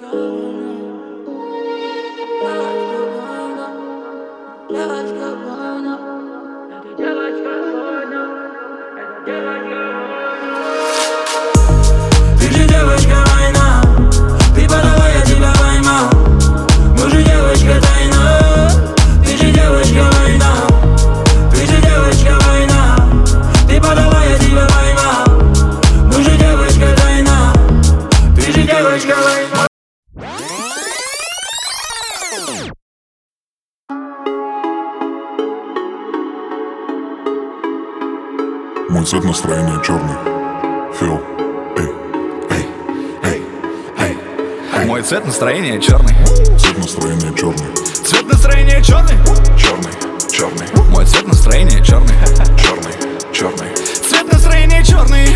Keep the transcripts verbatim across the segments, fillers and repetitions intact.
Ты же девочка война, ты подала, я тебя поймал. Мы же девочка тайна, ты же девочка война. Ты же девочка война, ты подала, я тебя поймал. Мы же девочка тайна, ты же девочка война. Мой цвет настроения черный. Фил. Эй, эй, эй, эй, эй. Мой цвет настроения черный. Цвет настроения черный. Цвет настроения черный. Черный, черный. Мой цвет настроения черный. Черный, черный. Цвет настроения черный.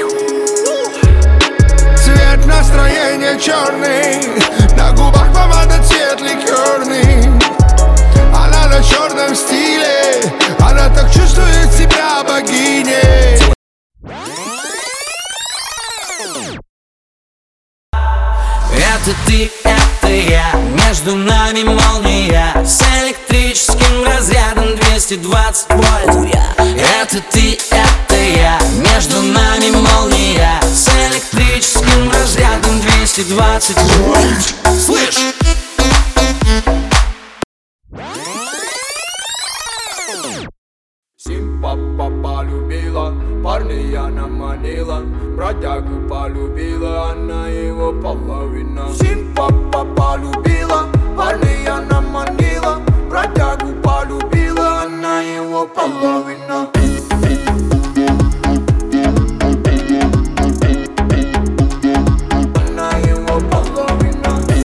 Цвет настроения черный. На губах помада, цвет ликерный. Она на черном стиле. Она так чувствует себя богиней. Это ты, это я, между нами молния с электрическим разрядом двести двадцать вольт. Это ты, это я, между нами молния с электрическим разрядом двести двадцать вольт. Слышь! Симпа полюбила, парня она манила. Бродягу полюбила, она его половина. Симпа полюбила, парня она манила. Бродягу полюбила, она его половина. Она его половина.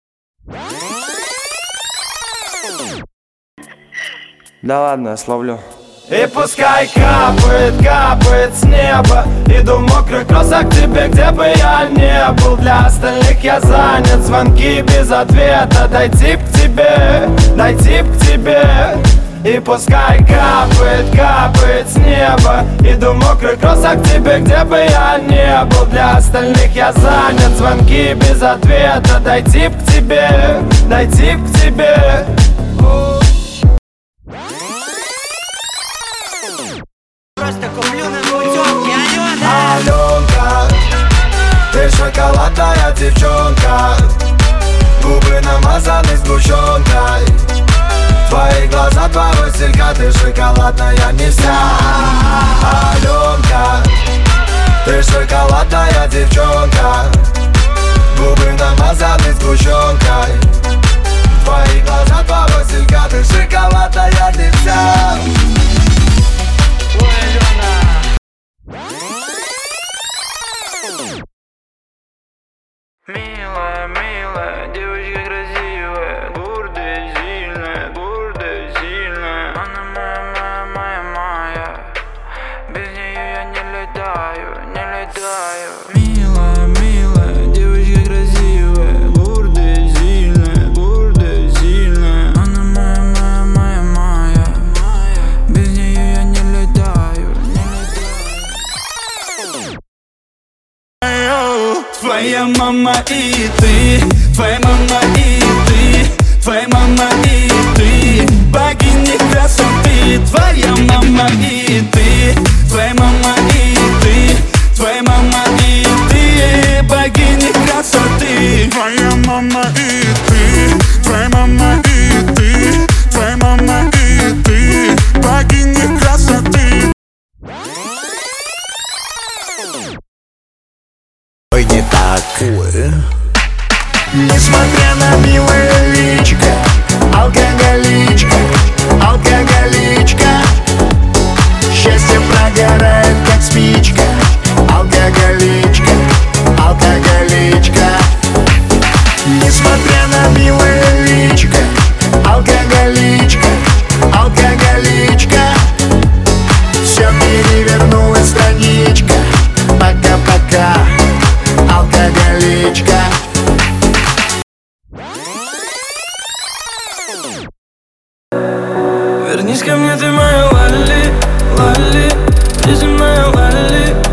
Да ладно, я словлю. И пускай капает, капает с неба. Иду в мокрых кроссах к тебе, где бы я не был. Для остальных я занят, звонки без ответа. Дойти к тебе, дойти к тебе. И пускай капает, капает с неба. Иду в мокрых кроссах к тебе, где бы я не был. Для остальных я занят, звонки без ответа. Дойти к тебе, дойти к тебе. Просто куплю на путевке, Алена. Аленка, ты шоколадная девчонка. Губы намазаны сгущенкой. Твои глаза, два василька, ты шоколадная не вся. Аленка, ты шоколадная девчонка. Губы намазаны сгущенкой. Твои глаза, два василька, ты шоколадная не вся. Милая, милая, девочка красивая, гордая, сильная, гордая, сильная. Она моя, моя, моя, моя. Без нее я не летаю, не летаю. Милая, милая, девочка красивая, гордая, сильная, гордая, сильная. Она моя, моя, моя, моя. Без нее я не летаю, не летаю. Твоя мама и ты, твоя мама и ты, твоя мама и ты, богини красоты. Твоя мама и ты, твоя мама и ты, твоя мама и ты, богини красоты. Твоя мама и ты, твоя мама и ты, твоя мама и ты, богини красоты. Ой, не такое. Несмотря на милое личико, алкоголичка, алкоголичка. Счастье прогорает, как спичка. Алкоголичка, алкоголичка. Несмотря на милое личико, алкоголичка, алкоголичка. Все перевернулась страничка. Пока-пока, алкоголичка. Вернись ко мне, ты моя Лали, Лали, ты же моя Лали.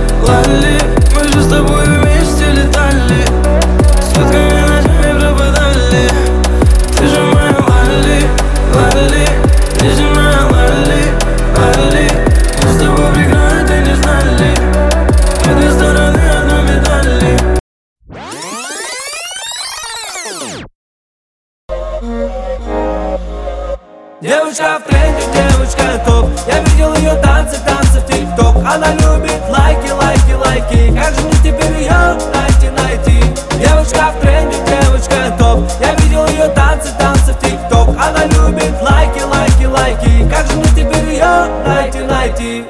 Девочка в тренде, девочка топ. Я видел ее танцы, танцы в тик-ток. Она любит лайки, лайки, лайки. Как же мне теперь ее найти, найти? Девочка в тренде, девочка топ. Я видел ее танцы, танцы в тик-ток. Она любит лайки, лайки, лайки. Как же мне теперь ее найти, найти?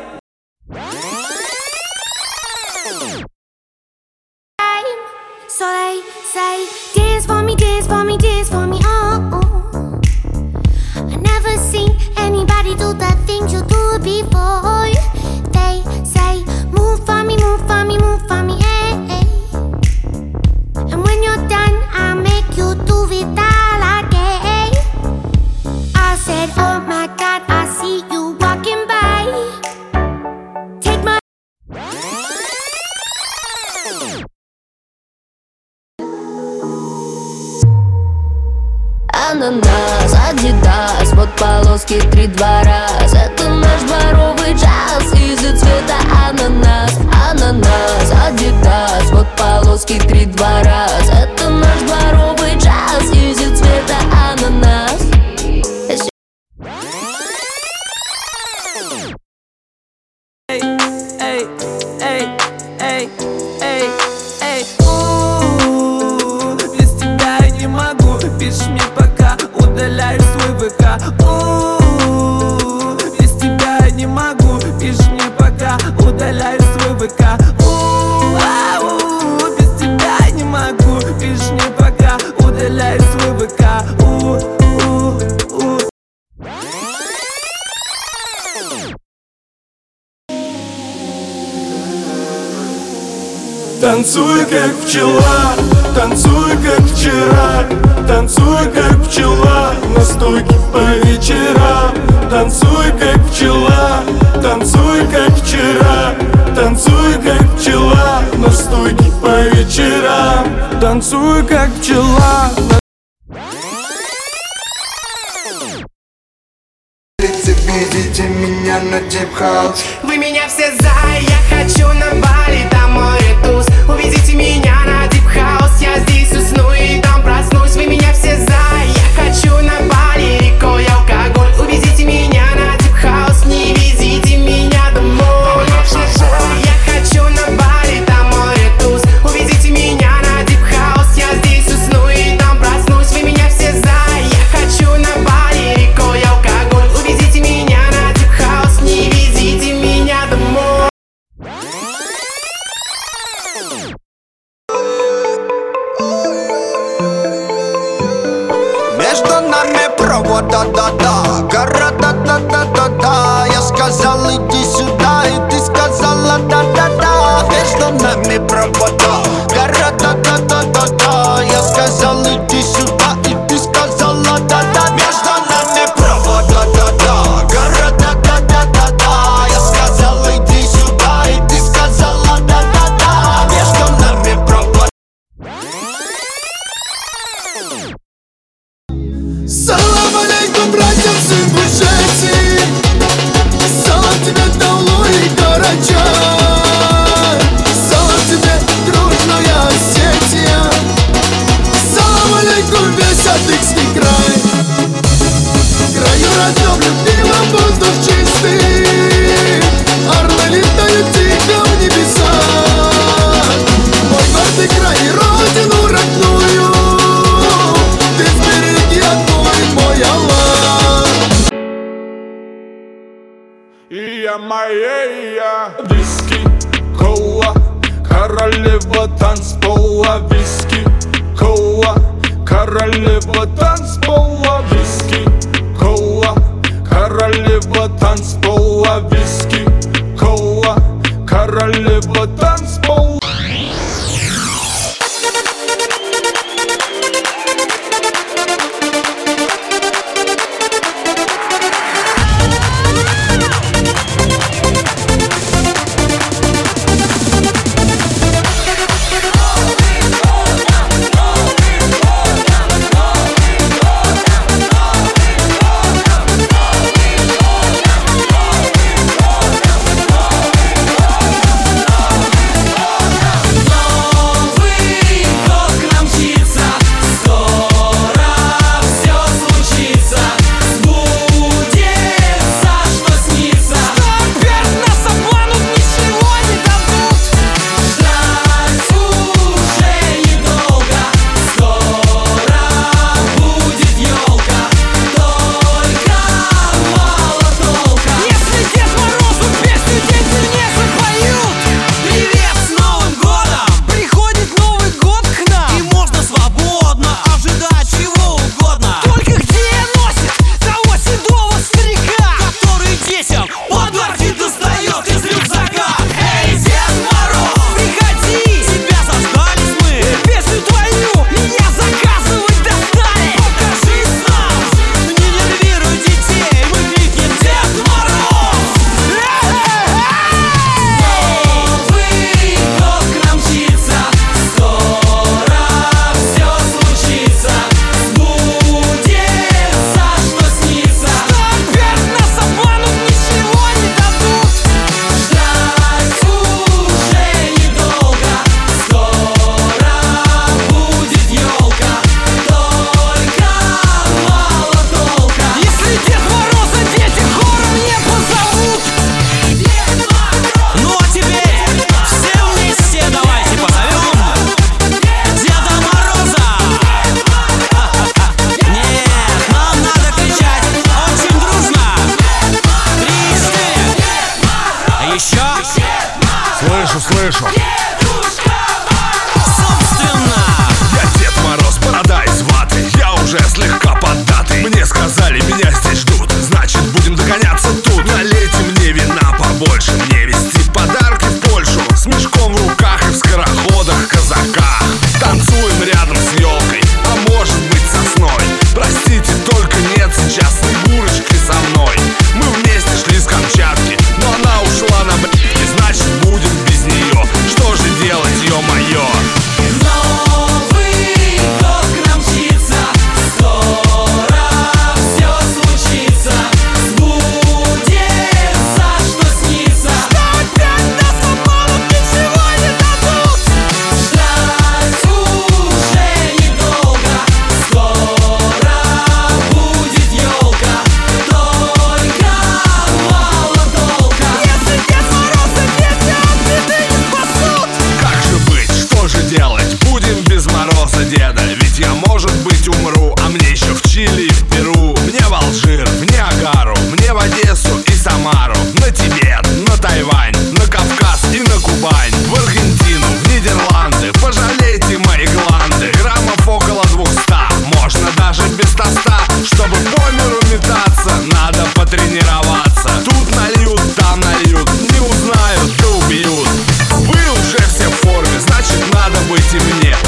So they say, dance for me, dance for me, dance for me, oh, oh. I never seen anybody do the things you do before. They say, move for me, move for me, move for me, eh, eh. And when you're done, I'll make you do it all again. I said, oh my God, I see you walking by. Take my Ананас, Адидас, вот полоски три-два раз. Это наш дворовый джаз, из-за цвета ананас. Ананас, Адидас, вот полоски три-два раз. Это наш дворовый джаз, из-за цвета ананас. Эй, эй, эй, эй, эй, эй, у-у-у, без тебя я не могу. Пиши мне пока, удаляешь свой ВК. У-у-у, без тебя я не могу. Пиши мне пока, удаляешь свой ВК. У-у-у, без тебя я не могу. Пиши мне пока, удаляешь свой ВК. У-у-у. Танцуй, как пчела, танцуй, как вчера. Танцуй, как пчела, на стойке по вечерам. Танцуй, как пчела, танцуй, как вчера. Танцуй, как пчела, на стойке по вечерам. Танцуй, как пчела. Видите меня на Deep House. Вы меня все за, я хочу на Бали, там море туз. Увезите меня на Deep House, я здесь усну и там проснусь. Вы меня все за, я хочу на Бали, рекой алкоголь. Увезите меня на Deep House, не везите меня домой. Я хочу на Бали, там море туз. Увезите меня на Deep House, я здесь усну и там проснусь. Вы меня все за, я хочу на Бали, рекой алкоголь. Увезите меня на Deep House, не везите меня домой. Между нами провода, да-да, города, да-да-да-да. Я сказал, иди сюда, и ты сказала, да-да-да. Между нами провода, города, да-да-да-да. Я сказал, иди сюда, и ты сказала, да-да-да. Между нами провода, да-да, города, да-да-да-да. Я сказал, иди сюда, и ты сказала, да-да-да. Между нами провода. Салам алейкум, братья, сын Бушети. Салам тебе, Даулу и Карачай. Салам тебе, дружная Осетия. Салам алейкум, весь Адыгский край. В краю родном, любимом, воздух чистый. Орлы летают тихо в небеса. Мой гордый край и родину родную ты сбереги, отмой, мой Аллах. И я моя виски, кола, королева танцпола. Виски, кола, королева танцпола. Виски, кола, королева танцпола. Виски, кола, королева танцпола. крышу. Собственно, Я Дед Мороз, борода из ваты, я уже слегка поддатый. Мне сказали, меня здесь ждут, значит будем догоняться тут. Налейте мне вина побольше, мне везти подарки в Польшу. С мешком в руках и в скороходах, казаках. Танцуем рядом с елкой, а может быть сосной. Простите, только нет сейчас Снегурочки со мной. Мы вместе шли с Камчатки, но она ушла на б***ки, значит будем без нее. Что же делать, ё-моё? Новый год к нам мчится, скоро все случится, сбудется, что снится. Что опять нас обманут, ничего не дадут. Ждать уже недолго, скоро будет елка, только мало толка. Если Дед Мороз и дети от беды не спасут. Как же быть, что же делать? Будем без Мороза Деда. Ведь я, может быть, умру, а мне еще в Чили и в Перу. Мне в Алжир, в Ниагару, мне в Одессу и Самару, на Тибет, на Тайвань, на Кавказ и на Кубань, в Аргентину, в Нидерланды. Пожалейте мои гланды, граммов около двухста, можно даже без тоста. Чтобы по миру метаться, надо потренироваться. Тут нальют, там нальют, не узнают, да убьют. Вы уже все в форме, значит надо быть и мне.